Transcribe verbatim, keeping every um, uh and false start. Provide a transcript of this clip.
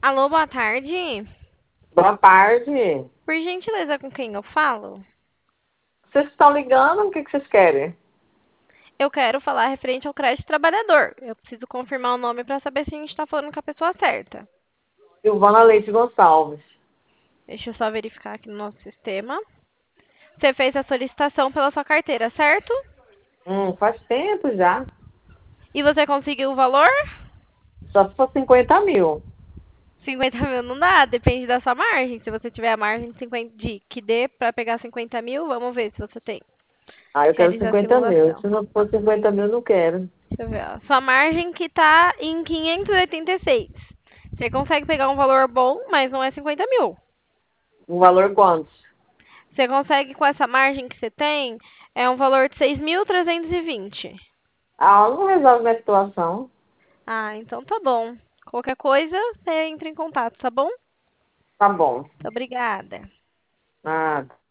Alô, boa tarde. Boa tarde. Por gentileza, com quem eu falo? Vocês estão ligando? O que que vocês querem? Eu quero falar referente ao crédito trabalhador. Eu preciso confirmar o nome para saber se a gente está falando com a pessoa certa. Silvana Leite Gonçalves. Deixa eu só verificar aqui no nosso sistema. Você fez a solicitação pela sua carteira, certo? Hum, faz tempo já. E você conseguiu o valor? Só se for cinquenta mil. cinquenta mil não dá, depende da sua margem. Se você tiver a margem de, cinquenta, de que dê para pegar cinquenta mil, vamos ver se você tem. Ah, eu quero Realiza a cinquenta mil. simulação. Se não for cinquenta mil, não quero. Deixa eu ver, ó. Sua margem que tá em quinhentos e oitenta e seis. Você consegue pegar um valor bom, mas não é cinquenta mil. O valor quanto? Você consegue, com essa margem que você tem, é um valor de seis mil trezentos e vinte. Ah, não resolve minha situação. Ah, então tá bom. Qualquer coisa, você entra em contato, tá bom? Tá bom. Muito obrigada. Nada.